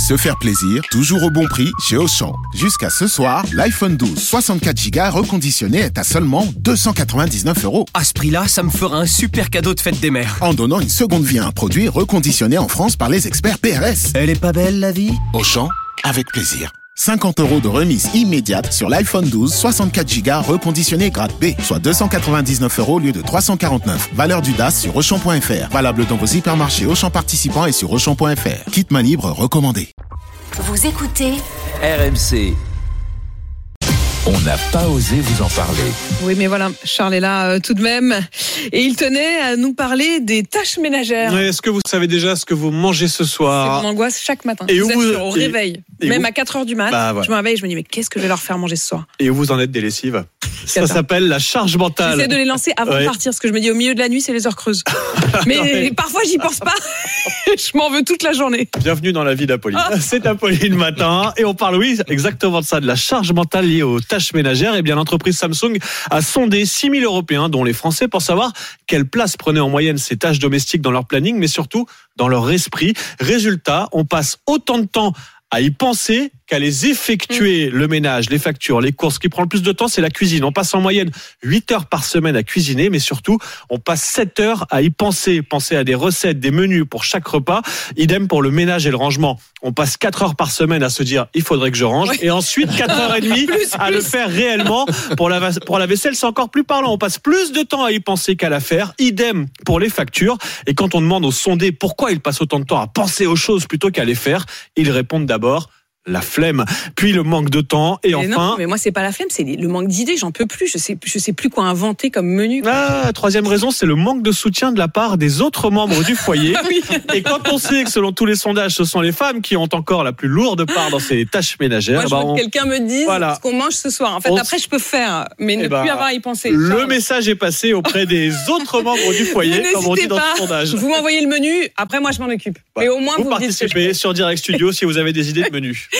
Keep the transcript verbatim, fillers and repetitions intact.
Se faire plaisir, toujours au bon prix chez Auchan. Jusqu'à ce soir, l'iPhone douze soixante-quatre giga reconditionné est à seulement deux cent quatre-vingt-dix-neuf euros. À ce prix-là, ça me fera un super cadeau de fête des mères. En donnant une seconde vie à un produit reconditionné en France par les experts P R S. Elle est pas belle, la vie ? Auchan, avec plaisir. cinquante euros de remise immédiate sur l'iPhone douze soixante-quatre giga reconditionné grade B, soit deux cent quatre-vingt-dix-neuf euros au lieu de trois cent quarante-neuf. Valeur du D A S sur Auchan point F R. Valable dans vos hypermarchés Auchan participants et sur Auchan point F R. Kit main libre recommandé. Vous écoutez R M C. On n'a pas osé vous en parler. Oui, mais voilà, Charles est là euh, tout de même. Et il tenait à nous parler des tâches ménagères. Ouais, est-ce que vous savez déjà ce que vous mangez ce soir ? C'est mon angoisse chaque matin. Et je où vous vous- assure, au et- réveil. et Même où- à quatre heures du mat, Bah, voilà. je me réveille et je me dis, mais qu'est-ce que je vais leur faire manger ce soir ? Et où vous en êtes des lessives ? Ça Attends. s'appelle la charge mentale. J'essaie de les lancer avant Ouais. de partir, parce que je me dis, au milieu de la nuit, c'est les heures creuses. mais, mais- parfois, j'y pense pas. Je m'en veux toute la journée. Bienvenue dans la vie d'Apolline. Ah. C'est Apolline matin et on parle, oui, exactement de ça, de la charge mentale liée aux tâches ménagères. Eh bien, l'entreprise Samsung a sondé six mille Européens, dont les Français, pour savoir quelle place prenaient en moyenne ces tâches domestiques dans leur planning, mais surtout dans leur esprit. Résultat, on passe autant de temps à y penser qu'à les effectuer, le ménage, les factures, les courses. Ce qui prend le plus de temps, c'est la cuisine. On passe en moyenne huit heures par semaine à cuisiner, mais surtout, on passe sept heures à y penser. Penser à des recettes, des menus pour chaque repas. Idem pour le ménage et le rangement. On passe quatre heures par semaine à se dire, il faudrait que je range. Ouais. Et ensuite, quatre heures et demie Plus, à plus. le faire réellement. Pour la, vas- pour la vaisselle, c'est encore plus parlant. On passe plus de temps à y penser qu'à la faire. Idem pour les factures. Et quand on demande aux sondés pourquoi ils passent autant de temps à penser aux choses plutôt qu'à les faire, ils répondent d'abord la flemme, puis le manque de temps et Mais enfin... non, mais moi, c'est pas la flemme, c'est le manque d'idées. J'en peux plus. Je sais, je sais plus quoi inventer comme menu. Ah, troisième raison, c'est le manque de soutien de la part des autres membres du foyer. Ah oui. Et quand on sait que selon tous les sondages, ce sont les femmes qui ont encore la plus lourde part dans ces tâches ménagères, Moi, je bah, veux on- que quelqu'un me dise Voilà. ce qu'on mange ce soir. En fait, On- après, je peux faire, mais ne Eh ben, plus avoir à y penser. le Charles, message est passé auprès des autres membres du foyer, vous comme on dit n'hésitez dans pas. ce sondage. Vous m'envoyez le menu. Après, moi, je m'en occupe. Voilà. Mais au moins, vous vous, me dites ce que je participez fais. sur Direct Studio si vous avez des idées de menus.